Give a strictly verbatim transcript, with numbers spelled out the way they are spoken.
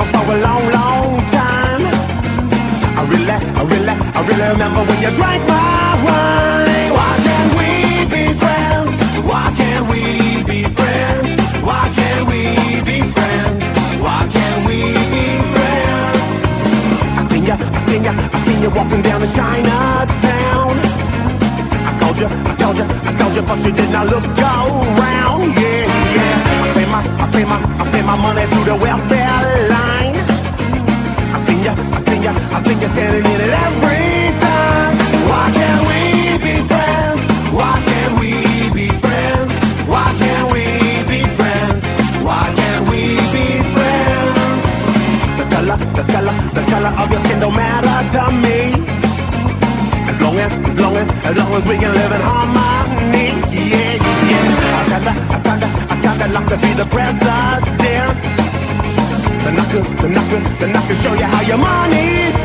for a long, long time. I really, I really, I really remember when you drank my wine. Why can't we be friends? Why can't we be friends? Why can't we be friends? Why can't we be friends? I seen ya, I seen ya, I seen you walking down to Chinatown. I called you, I told you, I told you, but you did not look around. Yeah, yeah. I pay my, I pay my, I pay my money through the welfare line. I seen ya, I seen ya, I seen ya standing in it every time. Why can't we be friends? Why can't we be friends? Why can't we be friends? Why can't we be friends? The color, the color, the color of your skin don't matter to me. As long as, as long as, as long as we can live in harmony. Yeah, yeah. I kinda, I kinda, I kinda like to be the president. Then I could, then I could, then I could show you how your money's